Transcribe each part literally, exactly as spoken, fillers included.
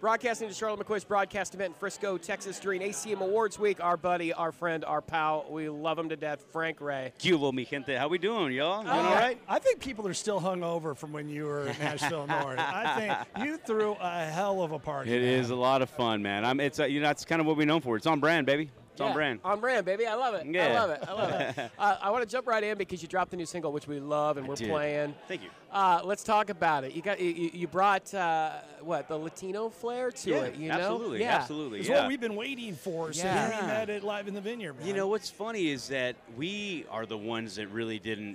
Broadcasting to Charlotte McCoy's broadcast event in Frisco, Texas during A C M Awards Week. Our buddy, our friend, our pal, we love him to death, Frank Ray. Cubo, mi gente. How we doing, y'all? Doing Uh, all right? I think people are still hung over from when you were in Nashville North. I think you threw a hell of a party. It man. is a lot of fun, man. I'm, it's uh, you know that's kind of what we're known for. It's on brand, baby. It's Yeah, on brand. On brand, baby. I love it. I Yeah. love it. I love it. uh, I want to jump right in because you dropped the new single, which we love and I we're did. playing. Thank you. Uh, let's talk about it. You got you, you brought uh, what the Latino flair to Yeah, it. You know, absolutely, yeah. absolutely. It's yeah. what we've been waiting for since Yeah. we met it live in the Vineyard, man. You know what's funny is that we are the ones that really didn't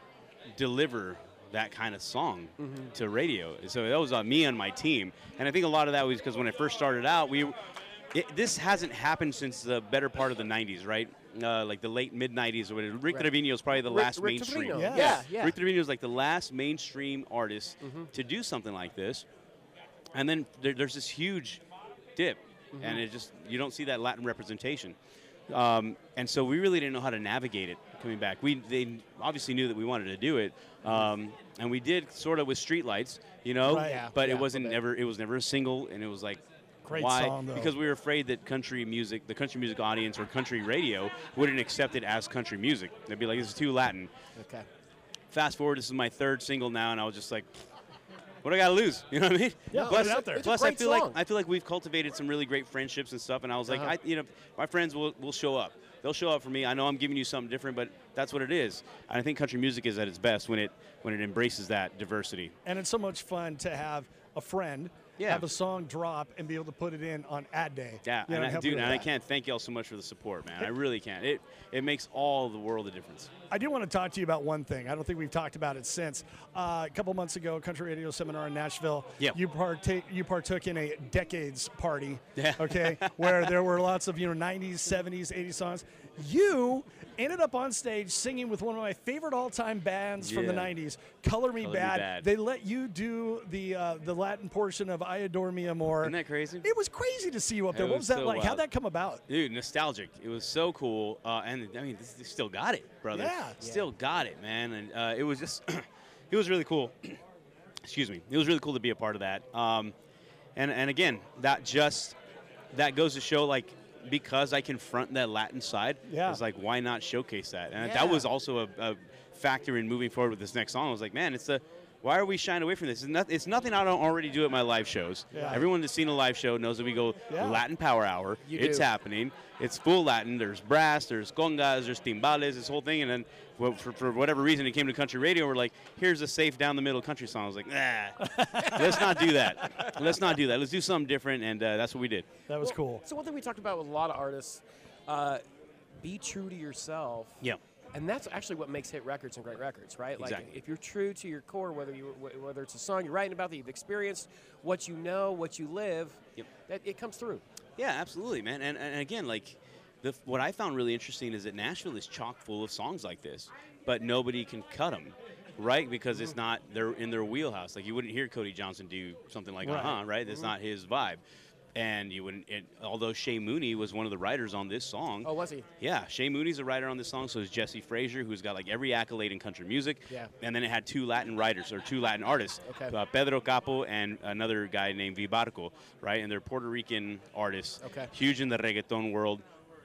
deliver that kind of song Mm-hmm. to radio. So that was on me and my team, and I think a lot of that was because when I first started out, we it, this hasn't happened since the better part of the nineties, right? Uh, like the late mid nineties or whatever. Rick Right. Trevino is probably the Rick- last Rick mainstream. Trevino. Yeah. Yeah, yeah. Rick Trevino is like the last mainstream artist Mm-hmm. to do something like this, and then there, there's this huge dip, Mm-hmm. and it just you don't see that Latin representation, um, and so we really didn't know how to navigate it coming back. We they obviously knew that we wanted to do it, um, and we did sort of with Streetlights, you know, Right. Yeah, but yeah, it wasn't a bit. never it was never a single, and it was like. Great Why? song, though. Because we were afraid that country music, the country music audience or country radio, wouldn't accept it as country music. They'd be like, "This is too Latin." Okay. Fast forward, this is my third single now, and I was just like, "What do I got to lose?" You know what I mean? Yeah, plus, put it out there. It's a plus I great feel song. like I feel like we've cultivated some really great friendships and stuff, and I was like, Uh-huh. I, you know, my friends will will show up. They'll show up for me. I know I'm giving you something different, but that's what it is. And I think country music is at its best when it when it embraces that diversity. And it's so much fun to have a friend Yeah. have a song drop and be able to put it in on ad day. Yeah, You know, and I, help dude, you with and I that. can't thank y'all so much for the support, man. I really can't. It it makes all the world a difference. I do want to talk to you about one thing. I don't think we've talked about it since. Uh, a couple months ago, Country Radio Seminar in Nashville, Yep. you, partake, you partook in a decades party, Yeah. okay, where there were lots of you know nineties, seventies, eighties songs. You ended up on stage singing with one of my favorite all-time bands from the Yeah. nineties, Color Me, Color Me Bad. Bad. They let you do the uh, the Latin portion of I Adore Me Amor. Isn't that crazy? It was crazy to see you up there. It What was was that so like? How'd wild. that come about? Dude, nostalgic. It was so cool, uh, and I mean, this, this still got it, brother. Yeah. still got it, man. And uh, it was just, it was really cool. Excuse me. It was really cool to be a part of that. Um, and and again, that just that goes to show, like, because I confront that Latin side, Yeah. it's like, why not showcase that? And Yeah. that was also a, a factor in moving forward with this next song. I was like, man, it's the why are we shying away from this? It's, not, it's nothing I don't already do at my live shows. Yeah. Everyone that's seen a live show knows that we go Yeah. Latin Power Hour. You it's do. happening. It's full Latin. There's brass, there's congas, there's timbales, this whole thing. And then well, for, for whatever reason, it came to country radio. We're like, here's a safe down the middle country song. I was like, nah, let's not do that. Let's not do that. Let's do something different. And uh, that's what we did. That was Well, cool. So one thing we talked about with a lot of artists, uh, be true to yourself. Yeah. And that's actually what makes hit records and great records, right? Like Exactly. if you're true to your core, whether you wh- whether it's a song you're writing about that you've experienced, what you know, what you live, Yep. that it comes through. Yeah, absolutely, man. And, and again, like, the, what I found really interesting is that Nashville is chock full of songs like this, but nobody can cut them, right? Because it's not they're in their wheelhouse. Like, you wouldn't hear Cody Johnson do something like Right. uh-huh, right? That's not his vibe. And you wouldn't. It, although Shay Mooney was one of the writers on this song. Oh, was he? Yeah, Shay Mooney's a writer on this song, so is Jesse Frazier, who's got like every accolade in country music. Yeah. And then it had two Latin writers, or two Latin artists, Okay. uh, Pedro Capo and another guy named Vibarco, right? And they're Puerto Rican artists, Okay. huge in the reggaeton world.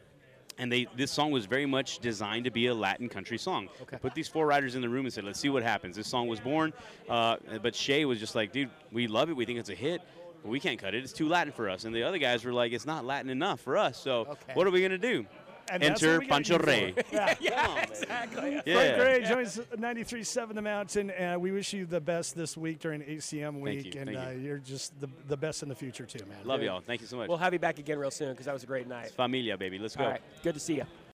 And they this song was very much designed to be a Latin country song. Okay. Put these four writers in the room and said, let's see what happens. This song was born, uh, but Shay was just like, dude, we love it. We think it's a hit. But we can't cut it. It's too Latin for us. And the other guys were like, it's not Latin enough for us. So Okay. what are we going to do? And that's Enter what we got Pancho you for. Rey. Yeah. Yeah, exactly. Yeah. Frank Gray joins ninety-three point seven The Mountain, and we wish you the best this week during A C M week. you, And thank uh, you. you're just the, the best in the future, too, man. Love y'all. Thank you so much. We'll have you back again real soon because that was a great night. Familia, baby. Let's go. All right. Good to see you.